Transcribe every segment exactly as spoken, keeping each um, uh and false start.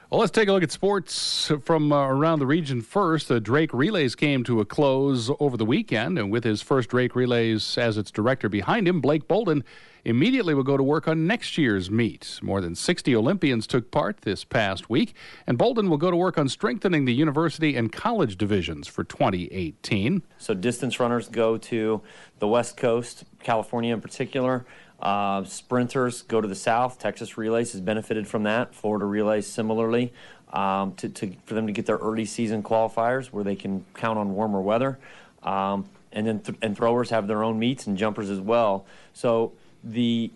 Well, let's take a look at sports from uh, around the region first. The Drake Relays came to a close over the weekend, and with his first Drake Relays as its director behind him, Blake Bolden immediately will go to work on next year's meet. More than sixty Olympians took part this past week, and Bolden will go to work on strengthening the university and college divisions for twenty eighteen. So distance runners go to the West Coast, California in particular. Uh, sprinters go to the South. Texas Relays has benefited from that. Florida Relays similarly, um, to, to, for them to get their early season qualifiers where they can count on warmer weather. Um, and then th- and throwers have their own meets and jumpers as well. So the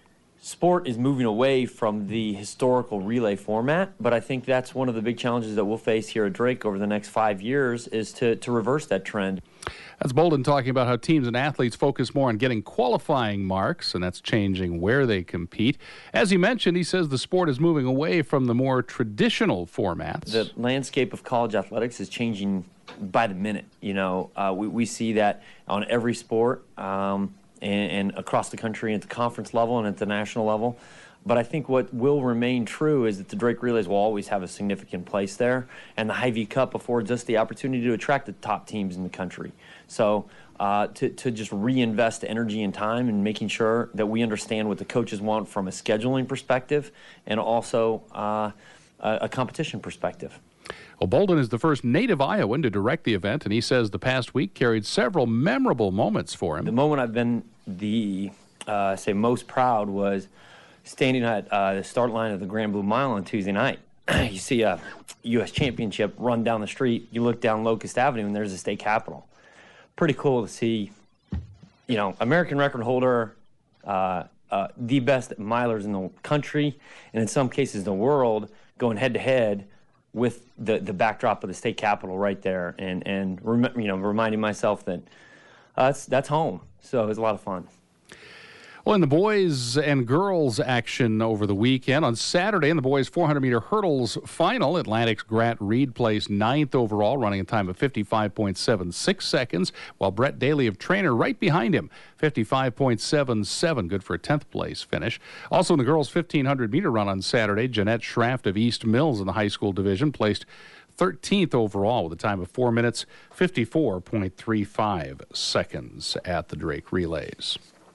sport is moving away from the historical relay format, but I think that's one of the big challenges that we'll face here at Drake over the next five years is to, to reverse that trend. That's Bolden talking about how teams and athletes focus more on getting qualifying marks, and that's changing where they compete. As he mentioned, he says the sport is moving away from the more traditional formats. The landscape of college athletics is changing by the minute. You know, uh, we, we see that on every sport um, and, and across the country at the conference level and at the national level. But I think what will remain true is that the Drake Relays will always have a significant place there, and the Hy-Vee Cup affords us the opportunity to attract the top teams in the country. So uh, to, to just reinvest energy and time in making sure that we understand what the coaches want from a scheduling perspective and also uh, a, a competition perspective. Well, Bolden is the first native Iowan to direct the event, and he says the past week carried several memorable moments for him. The moment I've been the, uh, say, most proud was standing at uh, the start line of the Grand Blue Mile on Tuesday night. You see a U S championship run down the street. You look down Locust Avenue, and there's the state capitol. Pretty cool to see, you know, American record holder, uh, uh, the best milers in the country, and in some cases the world, going head-to-head with the, the backdrop of the state capitol right there, and, and rem- you know, reminding myself that uh, that's, that's home. So it was a lot of fun. Well, in the boys and girls action over the weekend, on Saturday in the boys four hundred meter hurdles final, Atlantic's Grant Reed placed ninth overall, running a time of fifty-five point seven six seconds, while Brett Daly of Trainer right behind him, fifty-five point seven seven, good for a tenth place finish. Also in the girls fifteen hundred meter run on Saturday, Jeanette Schraft of East Mills in the high school division placed thirteenth overall with a time of four minutes, fifty-four point three five seconds at the Drake Relays.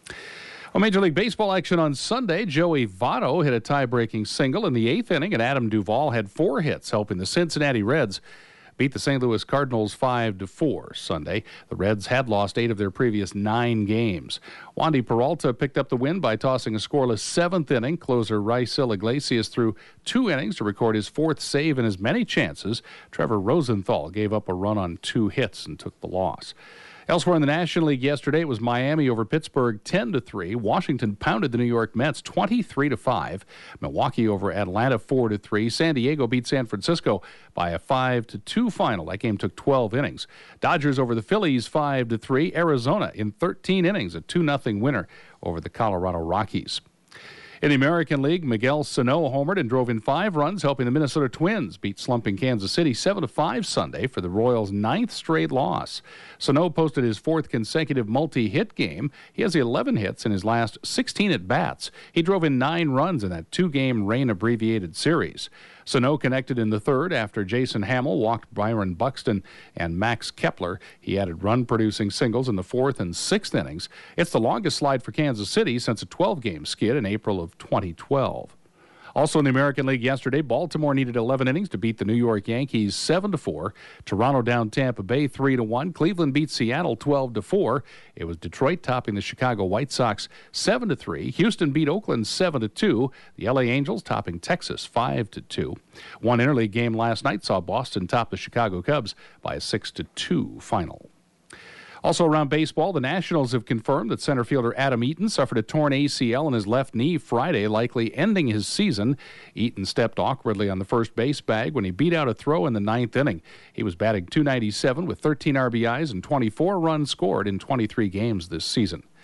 Well, Major League Baseball action on Sunday. Joey Votto hit a tie-breaking single in the eighth inning, and Adam Duvall had four hits, helping the Cincinnati Reds beat the Saint Louis Cardinals five to four Sunday. The Reds had lost eight of their previous nine games. Wandy Peralta picked up the win by tossing a scoreless seventh inning. Closer Raisel Iglesias threw two innings to record his fourth save in as many chances. Trevor Rosenthal gave up a run on two hits and took the loss. Elsewhere in the National League yesterday, it was Miami over Pittsburgh ten to three. Washington pounded the New York Mets twenty-three to five. Milwaukee over Atlanta four to three. San Diego beat San Francisco by a five to two final. That game took twelve innings. Dodgers over the Phillies five to three. Arizona in thirteen innings, a two nothing winner over the Colorado Rockies. In the American League, Miguel Sano homered and drove in five runs, helping the Minnesota Twins beat slumping Kansas City seven to five Sunday for the Royals' ninth straight loss. Sano posted his fourth consecutive multi-hit game. He has eleven hits in his last sixteen at-bats. He drove in nine runs in that two-game rain-abbreviated series. Sano connected in the third after Jason Hamill walked Byron Buxton and Max Kepler. He added run-producing singles in the fourth and sixth innings. It's the longest slide for Kansas City since a twelve-game skid in April of twenty twelve. Also in the American League yesterday, Baltimore needed eleven innings to beat the New York Yankees seven to four. Toronto down Tampa Bay three to one. Cleveland beat Seattle twelve to four. It was Detroit topping the Chicago White Sox seven to three. Houston beat Oakland seven to two. The L A Angels topping Texas five to two. One interleague game last night saw Boston top the Chicago Cubs by a six to two final. Also around baseball, the Nationals have confirmed that center fielder Adam Eaton suffered a torn A C L in his left knee Friday, likely ending his season. Eaton stepped awkwardly on the first base bag when he beat out a throw in the ninth inning. He was batting two ninety-seven with thirteen R B Is and twenty-four runs scored in twenty-three games this season.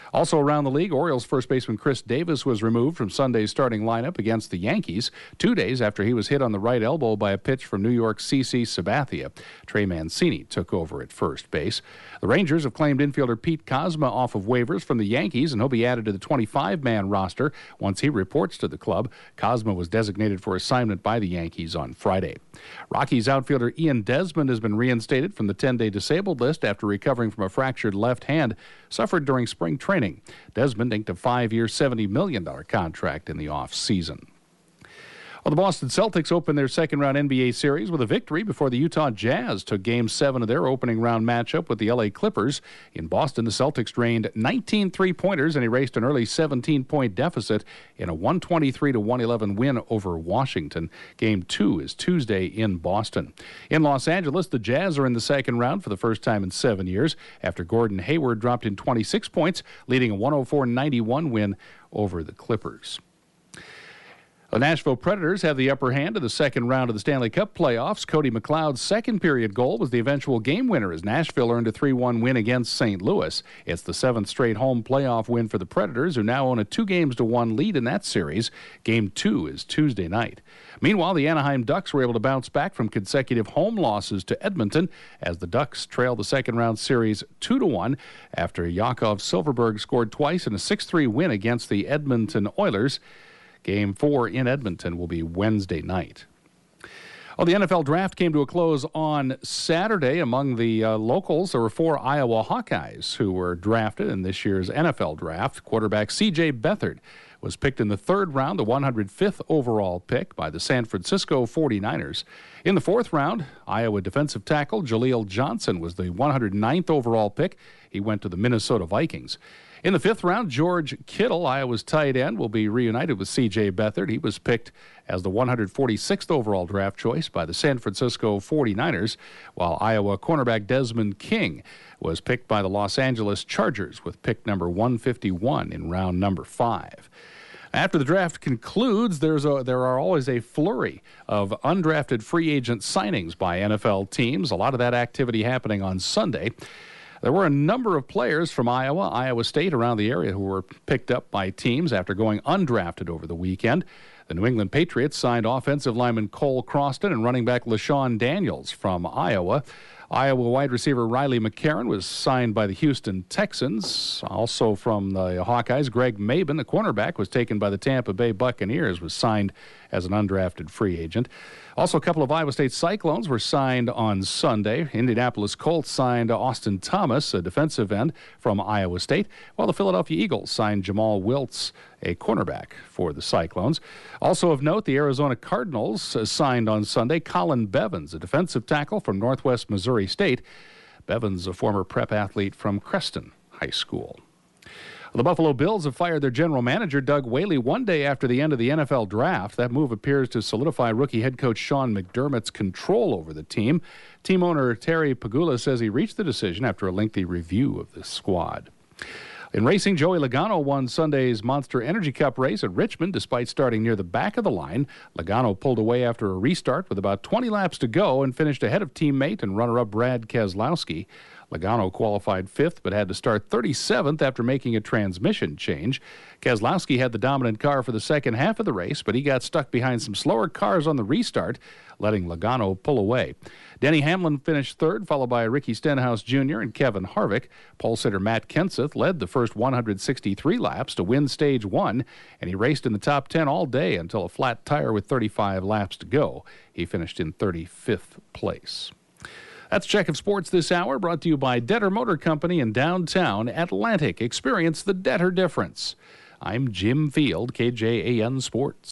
Also around the league, Orioles first baseman Chris Davis was removed from Sunday's starting lineup against the Yankees two days after he was hit on the right elbow by a pitch from New York's C C Sabathia. Trey Mancini took over at first base. The Rangers have claimed infielder Pete Kozma off of waivers from the Yankees, and he'll be added to the twenty-five man roster once he reports to the club. Kozma was designated for assignment by the Yankees on Friday. Rockies outfielder Ian Desmond has been reinstated from the ten-day disabled list after recovering from a fractured left hand suffered during spring training. Desmond inked a five-year, seventy million dollars contract in the offseason. Well, the Boston Celtics opened their second-round N B A series with a victory before the Utah Jazz took Game seven of their opening round matchup with the L A Clippers. In Boston, the Celtics drained nineteen three-pointers and erased an early seventeen-point deficit in a one twenty-three to one eleven win over Washington. Game two is Tuesday in Boston. In Los Angeles, the Jazz are in the second round for the first time in seven years after Gordon Hayward dropped in twenty-six points, leading a one oh four ninety-one win over the Clippers. The Nashville Predators have the upper hand in the second round of the Stanley Cup playoffs. Cody McLeod's second period goal was the eventual game winner as Nashville earned a three one win against Saint Louis. It's the seventh straight home playoff win for the Predators, who now own a two games to one lead in that series. Game two is Tuesday night. Meanwhile, the Anaheim Ducks were able to bounce back from consecutive home losses to Edmonton as the Ducks trailed the second round series two to one after Yakov Silverberg scored twice in a six three win against the Edmonton Oilers. Game four in Edmonton will be Wednesday night. Well, the N F L draft came to a close on Saturday. Among the uh, locals, there were four Iowa Hawkeyes who were drafted in this year's N F L draft. Quarterback C J Beathard was picked in the third round, the one hundred fifth overall pick by the San Francisco forty-niners. In the fourth round, Iowa defensive tackle Jaleel Johnson was the one hundred ninth overall pick. He went to the Minnesota Vikings. In the fifth round, George Kittle, Iowa's tight end, will be reunited with C J Beathard. He was picked as the one hundred forty-sixth overall draft choice by the San Francisco forty-niners, while Iowa cornerback Desmond King was picked by the Los Angeles Chargers with pick number one fifty-one in round number five. After the draft concludes, there's a, there are always a flurry of undrafted free agent signings by N F L teams. A lot of that activity happening on Sunday. There were a number of players from Iowa, Iowa State, around the area who were picked up by teams after going undrafted over the weekend. The New England Patriots signed offensive lineman Cole Croston and running back LaShawn Daniels from Iowa. Iowa wide receiver Riley McCarron was signed by the Houston Texans. Also from the Hawkeyes, Greg Maben, the cornerback, was taken by the Tampa Bay Buccaneers, was signed as an undrafted free agent. Also, a couple of Iowa State Cyclones were signed on Sunday. Indianapolis Colts signed Austin Thomas, a defensive end from Iowa State, while the Philadelphia Eagles signed Jamal Wiltz, a cornerback for the Cyclones. Also of note, the Arizona Cardinals signed on Sunday Colin Bevins, a defensive tackle from Northwest Missouri State. Bevins, a former prep athlete from Creston High School. The Buffalo Bills have fired their general manager, Doug Whaley, one day after the end of the N F L draft. That move appears to solidify rookie head coach Sean McDermott's control over the team. Team owner Terry Pagula says he reached the decision after a lengthy review of the squad. In racing, Joey Logano won Sunday's Monster Energy Cup race at Richmond despite starting near the back of the line. Logano pulled away after a restart with about twenty laps to go and finished ahead of teammate and runner-up Brad Keselowski. Logano qualified fifth but had to start thirty-seventh after making a transmission change. Keselowski had the dominant car for the second half of the race, but he got stuck behind some slower cars on the restart, letting Logano pull away. Denny Hamlin finished third, followed by Ricky Stenhouse Junior and Kevin Harvick. Pole sitter Matt Kenseth led the first one hundred sixty-three laps to win stage one, and he raced in the top ten all day until a flat tire with thirty-five laps to go. He finished in thirty-fifth place. That's Check of Sports this hour, brought to you by Detter Motor Company in downtown Atlantic. Experience the Detter difference. I'm Jim Field, K J A N Sports.